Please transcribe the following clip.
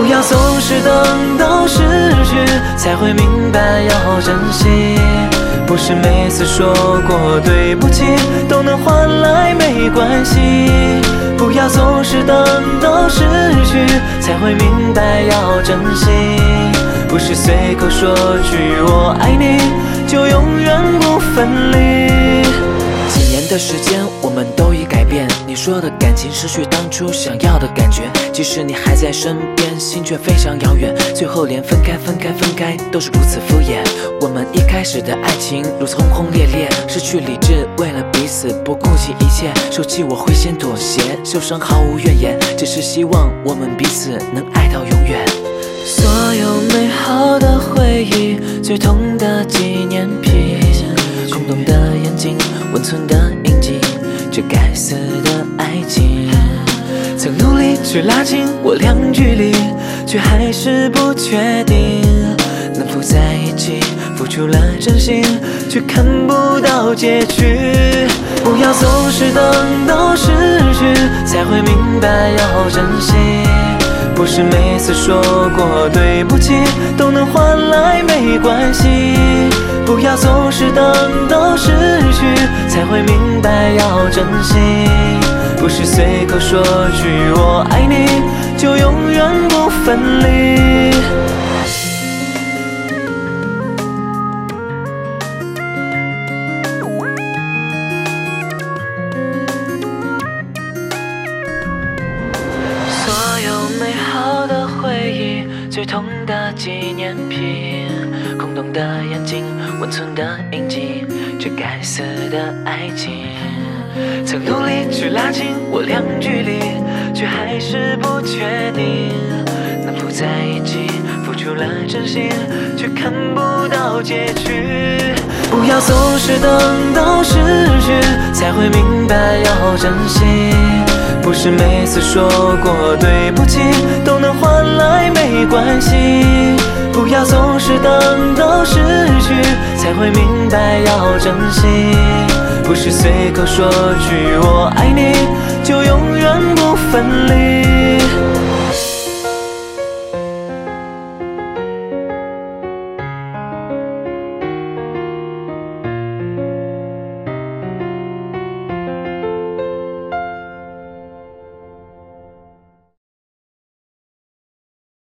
要总是等到失去才会明白要珍惜，不是每次说过对不起都能换来没关系。不要总是等到失去才会明白要珍惜，不是随口说句我爱你就永远不分离。几年的时间我们都已改变，你说的感情失去当初想要的感觉，即使你还在身边，心却非常遥远，最后连分开都是如此敷衍。我们一开始的爱情如此轰轰烈烈，失去理智为了彼此不顾及一切，受气我会先妥协，受伤毫无怨言，只是希望我们彼此能爱到永远。所有美好的回忆，最痛的纪念品，空洞的眼睛，温存的印记，这该死的爱情。曾努力去拉近我俩距离，却还是不确定能否在一起，付出了真心，却看不到结局。不要总是等到失去才会明白要珍惜，不是每次说过对不起都能换来没关系。不要总是等到失去才会明白要珍惜，不是随口说句我爱你就永远不分离。所有美好的回忆，最痛的纪念品，空洞的眼睛，温存的印记，这该死的爱情。曾努力去拉近我俩距离，却还是不确定能否在一起，付出了真心，却看不到结局。不要总是等到失去才会明白要珍惜，不是每次说过对不起都能换来没关系。不要总是等到失去才会明白要珍惜，不是随口说句我爱你就永远不分离。